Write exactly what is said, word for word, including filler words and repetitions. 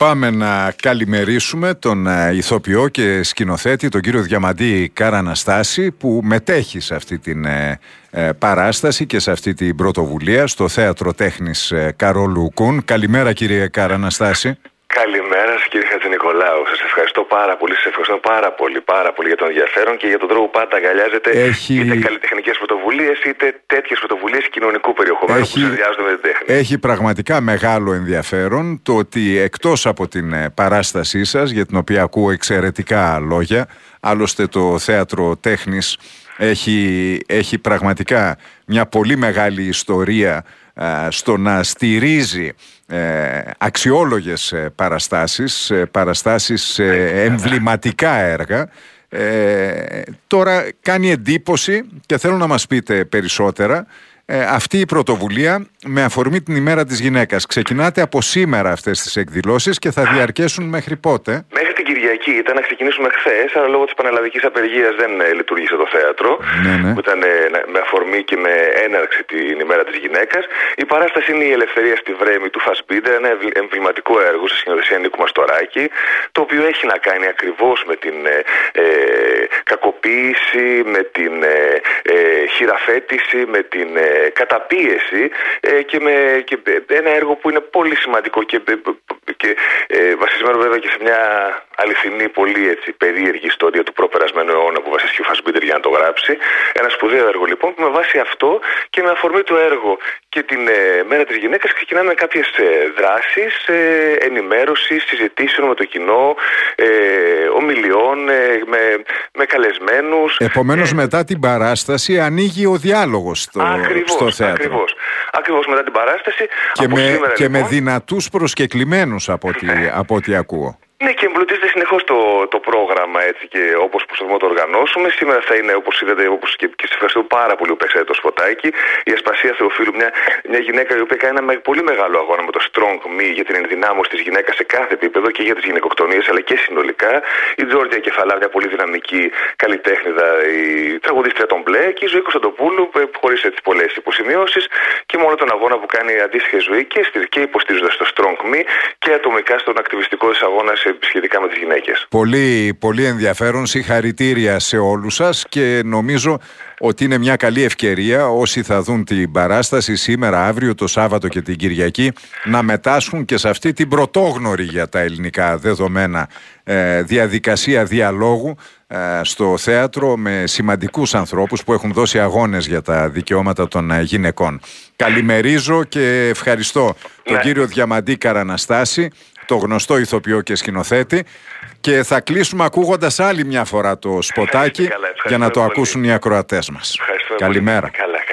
Πάμε να καλημερίσουμε τον ηθοποιό και σκηνοθέτη, τον κύριο Διαμαντή Καραναστάση, που μετέχει σε αυτή την ε, ε, παράσταση και σε αυτή την πρωτοβουλία στο Θέατρο Τέχνης ε, Καρόλου Κουν. Καλημέρα, κύριε Καραναστάση. Καλημέρα σας, κύριε Χατζηνικολάου. Σας ευχαριστώ πάρα πολύ. Σας ευχαριστώ πάρα πολύ, πάρα πολύ για τον ενδιαφέρον και για τον τρόπο που πάντα αγκαλιάζετε Έχει... είτε καλλιτεχνικές πρωτοβουλίες είτε τέτοιες πρωτοβουλίες κοινωνικού περιεχομένου Έχει... που συνδυάζονται με την τέχνη. Έχει πραγματικά μεγάλο ενδιαφέρον το ότι εκτός από την παράστασή σας, για την οποία ακούω εξαιρετικά λόγια, άλλωστε το Θέατρο Τέχνης έχει, έχει πραγματικά μια πολύ μεγάλη ιστορία στο να στηρίζει ε, αξιόλογες ε, παραστάσεις, ε, παραστάσεις ε, εμβληματικά έργα. Ε, τώρα κάνει εντύπωση και θέλω να μας πείτε περισσότερα ε, αυτή η πρωτοβουλία με αφορμή την ημέρα της γυναίκας. Ξεκινάτε από σήμερα αυτές τις εκδηλώσεις και θα διαρκέσουν μέχρι πότε? Μέχρι την Κυριακή ήταν να ξεκινήσουμε χθες, αλλά λόγω της πανελλαδικής απεργίας δεν ε, λειτουργήσε το θέατρο, ναι, ναι. που ήταν ε, με αφορμή και με έναρξη την ημέρα της γυναίκας. Η παράσταση είναι η Ελευθερία στη Βρέμη του Φασμπίντερ, ένα εμβληματικό έργο σε σκηνοθεσία Νίκου Μαστοράκη, το οποίο έχει να κάνει ακριβώς με την ε, ε, κακοποίηση, με την ε, ε, χειραφέτηση, με την ε, καταπίεση ε, και με και ένα έργο που είναι πολύ σημαντικό και, και ε, βασισμένο βέβαια και σε μια αληθινή, πολύ έτσι, περίεργη ιστορία του προπερασμένου αιώνα που βασίστηκε ο Φασμπίντερ για να το γράψει. Ένα σπουδαίο έργο λοιπόν που με βάση αυτό και με αφορμή το έργο και την ε, μέρα της γυναίκας ξεκινάμε με κάποιες ε, δράσεις ε, ενημέρωσης, συζητήσεων με το κοινό, ε, ομιλιών, ε, με, με καλεσμένους. Επομένως ε, μετά την παράσταση ανοίγει ο διάλογος στο, ακριβώς, στο θέατρο. Ακριβώς. Ακριβώς μετά την παράσταση. Και, με, σήμερα, και λοιπόν, με δυνατούς προσκεκλημένους από ό,τι, από ό,τι ακούω. Ναι, και εμπλουτίζεται συνεχώς το, το πρόγραμμα έτσι και όπως προσπαθούμε να το οργανώσουμε. Σήμερα θα είναι, όπως είδατε, όπως και, και σε ευχαριστώ πάρα πολύ που παίξατε το σποτάκι, η Ασπασία Θεοφίλου, μια, μια γυναίκα η οποία κάνει ένα πολύ μεγάλο αγώνα με το Strong Me για την ενδυνάμωση της γυναίκας σε κάθε επίπεδο και για τις γυναικοκτονίες αλλά και συνολικά. Η Τζόρτζια Κεφαλά, μια πολύ δυναμική καλλιτέχνηδα, η τραγουδίστρια των Μπλε και η Ζωή Κωνσταντοπούλου, χωρίς έτσι πολλές υποσημειώσεις και μόνο τον αγώνα που κάνει αντίστοιχη ζωή και, και υποστηρίζοντας το Strong Me και ατομικά στον ακτιβιστικό της αγώνα σχετικά με τις γυναίκες. Πολύ, πολύ ενδιαφέρον, συγχαρητήρια σε όλους σας και νομίζω ότι είναι μια καλή ευκαιρία όσοι θα δουν την παράσταση σήμερα, αύριο, το Σάββατο και την Κυριακή να μετάσχουν και σε αυτή την πρωτόγνωρη για τα ελληνικά δεδομένα ε, διαδικασία διαλόγου ε, στο θέατρο με σημαντικούς ανθρώπους που έχουν δώσει αγώνες για τα δικαιώματα των ε, γυναικών. Καλημερίζω και ευχαριστώ τον ναι. κύριο Διαμαντή Καραναστάση, το γνωστό ηθοποιό και σκηνοθέτη, και θα κλείσουμε ακούγοντας άλλη μια φορά το σποτάκι για να το πολύ. ακούσουν οι ακροατές μας. Καλημέρα. Καλά.